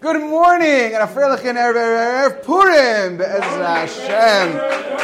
Good morning, and a freilich and Erev Purim, Be'ez Hashem.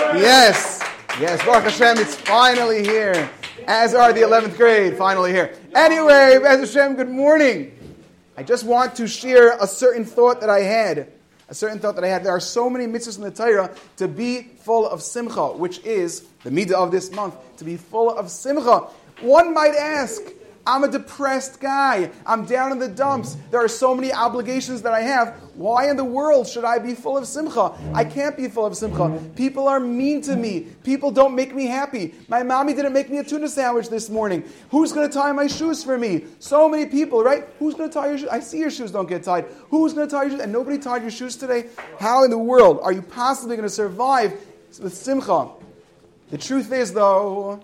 Yes, Baruch Hashem, it's finally here, as are the 11th grade, finally here. Anyway, Be'ez Hashem, good morning. I just want to share a certain thought that I had. There are so many mitzvahs in the Torah to be full of simcha, which is the midah of this month, to be full of simcha. One might ask, I'm a depressed guy. I'm down in the dumps. There are so many obligations that I have. Why in the world should I be full of simcha? I can't be full of simcha. People are mean to me. People don't make me happy. My mommy didn't make me a tuna sandwich this morning. Who's going to tie my shoes for me? So many people, right? Who's going to tie your shoes? I see your shoes don't get tied. Who's going to tie your shoes? And nobody tied your shoes today? How in the world are you possibly going to survive with simcha? The truth is, though,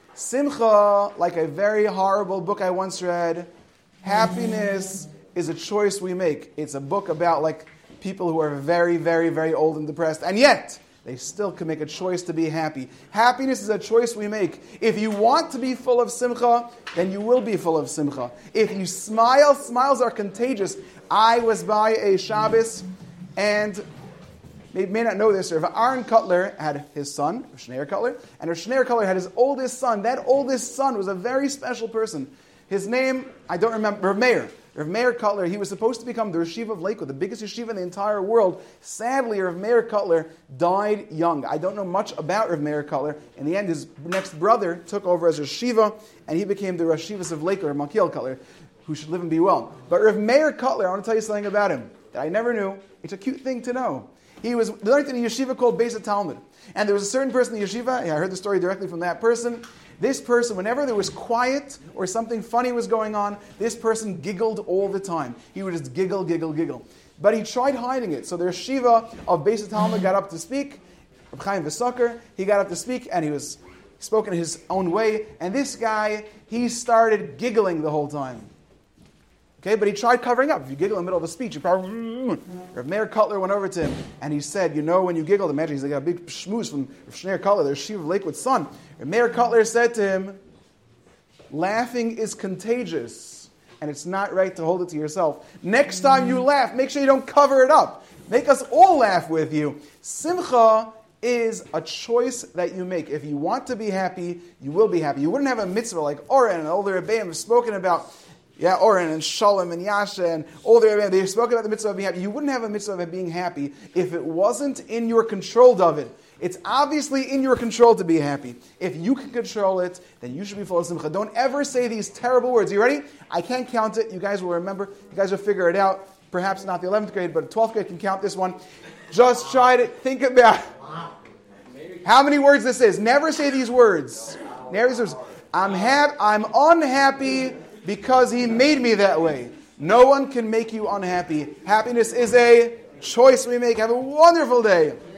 simcha, like a very horrible book I once read, happiness is a choice we make. It's a book about people who are very, very, very old and depressed, and yet they still can make a choice to be happy. Happiness is a choice we make. If you want to be full of simcha, then you will be full of simcha. If you smile, smiles are contagious. I was by a Shabbos, and you may not know this, Rav Aaron Kotler had his son, Rav Shneir Kotler, and Rav Shneir Kotler had his oldest son. That oldest son was a very special person. His name, I don't remember, Rav Meir. Rav Meir Kotler, he was supposed to become the Yeshiva of Lakewood, the biggest yeshiva in the entire world. Sadly, Rav Meir Kotler died young. I don't know much about Rav Meir Kotler. In the end, his next brother took over as yeshiva, and he became the Rosh Yeshivas of Lakewood, Malkiel Kotler, who should live and be well. But Rav Meir Kotler, I want to tell you something about him that I never knew. It's a cute thing to know. He was learned in a yeshiva called Beis Talmud. And there was a certain person in the yeshiva, I heard the story directly from that person. This person, whenever there was quiet or something funny was going on, this person giggled all the time. He would just giggle. But he tried hiding it. So the yeshiva of Beis Talmud got up to speak. Reb Chaim V'Sucker, he got up to speak and he was spoken in his own way. And this guy, he started giggling the whole time. Okay, but he tried covering up. If you giggle in the middle of a speech, you probably... Rav Meir Kotler went over to him, and he said, when you giggle, imagine he's got a big schmooze from Rav Shneir Kotler, the Yeshiva of Lakewood's son. Rav Meir Kotler said to him, laughing is contagious, and it's not right to hold it to yourself. Next time you laugh, make sure you don't cover it up. Make us all laugh with you. Simcha is a choice that you make. If you want to be happy, you will be happy. You wouldn't have a mitzvah like Oren and all the Rebbeim have spoken about. Yeah, Oren and Shalom and Yasha and all the they've spoken about the mitzvah of being happy. You wouldn't have a mitzvah of being happy if it wasn't in your control, David. It's obviously in your control to be happy. If you can control it, then you should be full of simcha. Don't ever say these terrible words. You ready? I can't count it. You guys will remember. You guys will figure it out. Perhaps not the 11th grade, but 12th grade can count this one. Just try to think about how many words this is. Never say these words. Never say these words. I'm unhappy because he made me that way. No one can make you unhappy. Happiness is a choice we make. Have a wonderful day.